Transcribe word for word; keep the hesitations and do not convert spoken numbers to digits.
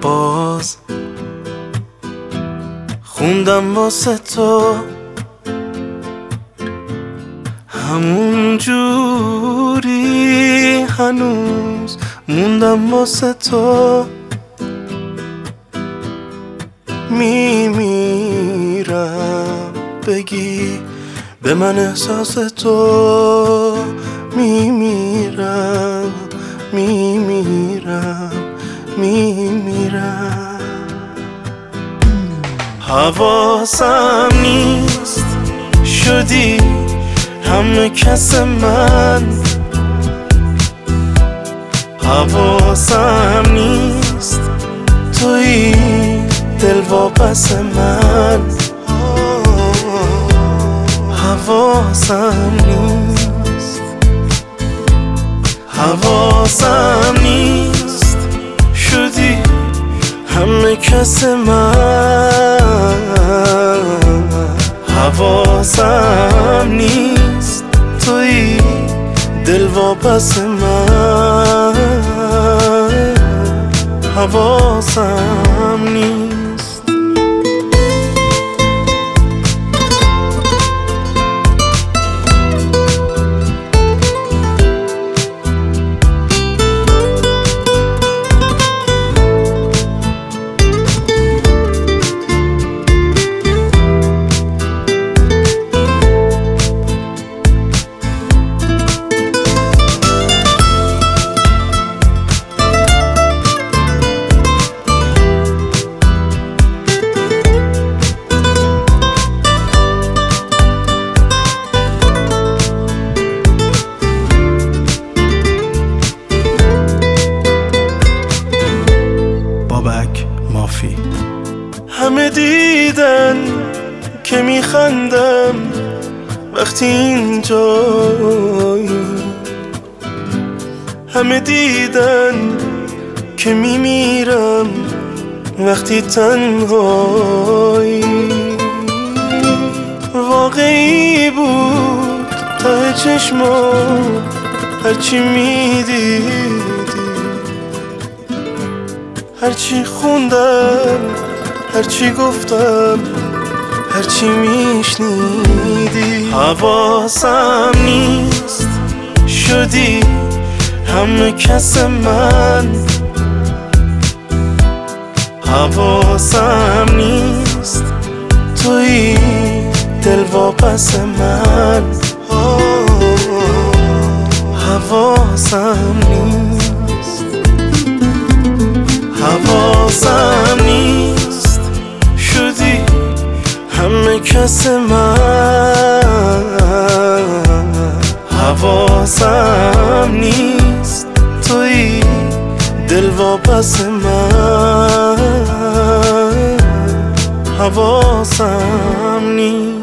باز خوندم واسه تو همون جوری هنوز موندم واسه تو میمیرم بگی به من احساس تو میمیرم میمیرم میمیرم حواسم نیست شدی همه کس من حواسم نیست توی دل واپس من حواسم نیست حواسم نیست شدی همه کس من حواسم نیست توی دل واپس من حواسم نیست مافی همه دیدن که میخندم وقتی اینجایی همه دیدن که میمیرم وقتی تنهایی واقعی بود ته چشمام هرچی میدیدی هرچی خوندم هرچی گفتم هرچی میشنیدی حواسم نیست شدی همه کس من حواسم نیست توی دل واپس من حواسم نیست حواسم نیست شدی همه کس من حواسم نیست توی دل واپس من حواسم نیست